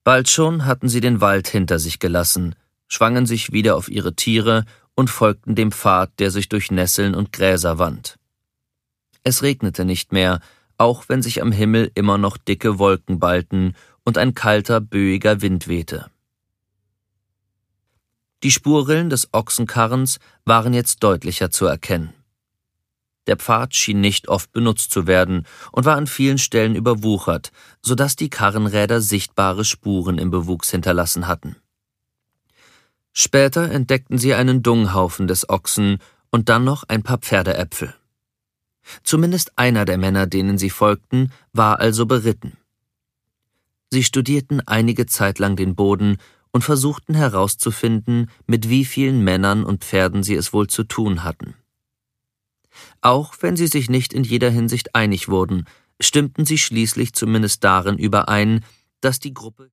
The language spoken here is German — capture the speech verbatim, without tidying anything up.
Bald schon hatten sie den Wald hinter sich gelassen, schwangen sich wieder auf ihre Tiere und folgten dem Pfad, der sich durch Nesseln und Gräser wand. Es regnete nicht mehr, auch wenn sich am Himmel immer noch dicke Wolken ballten und ein kalter, böiger Wind wehte. Die Spurrillen des Ochsenkarrens waren jetzt deutlicher zu erkennen. Der Pfad schien nicht oft benutzt zu werden und war an vielen Stellen überwuchert, so dass die Karrenräder sichtbare Spuren im Bewuchs hinterlassen hatten. Später entdeckten sie einen Dunghaufen des Ochsen und dann noch ein paar Pferdeäpfel. Zumindest einer der Männer, denen sie folgten, war also beritten. Sie studierten einige Zeit lang den Boden und versuchten herauszufinden, mit wie vielen Männern und Pferden sie es wohl zu tun hatten. Auch wenn sie sich nicht in jeder Hinsicht einig wurden, stimmten sie schließlich zumindest darin überein, dass die Gruppe